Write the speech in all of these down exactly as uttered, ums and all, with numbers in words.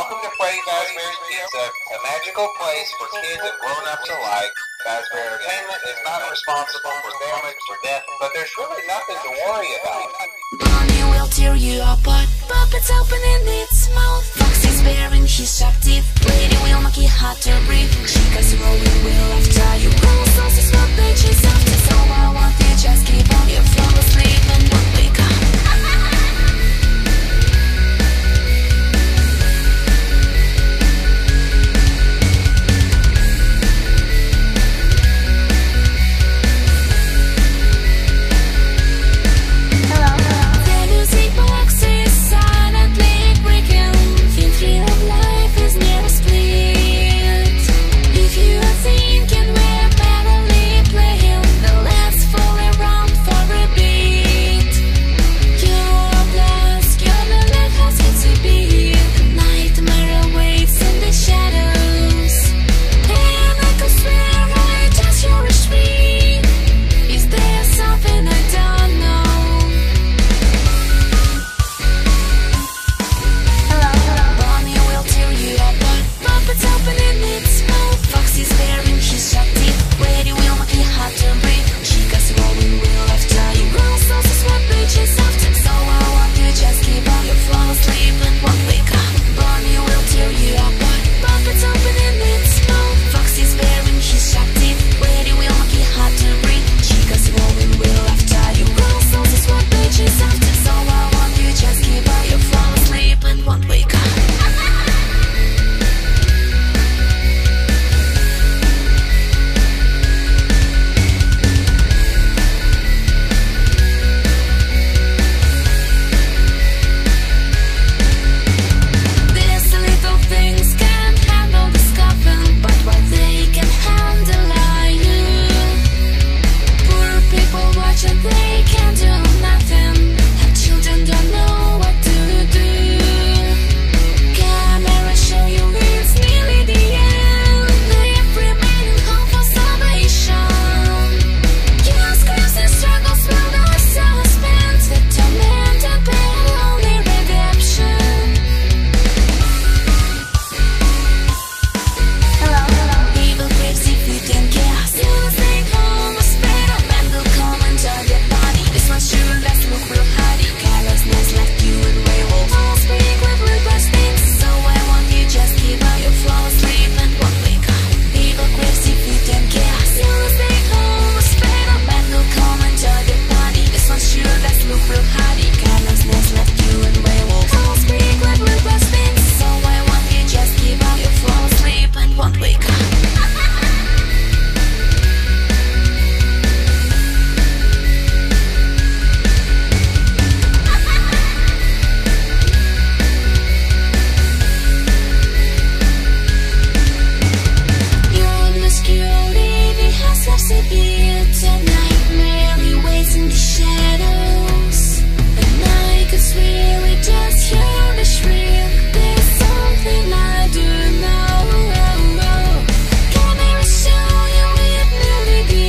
Welcome to Freddy Fazbear's Pizza, a magical place for kids and grown-ups alike. Fazbear Entertainment is not responsible for damage or death, but there's really nothing to worry about. Bonnie will tear you apart, puppets opening its mouth. Foxy's baring his sharp teeth, Lady will make it hard to breathe. Chica's rolling will after you roll, sauces what they chase after. So I want you just keep on, you fall asleep and won't wake up.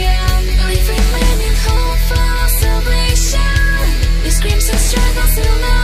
Struggles in life.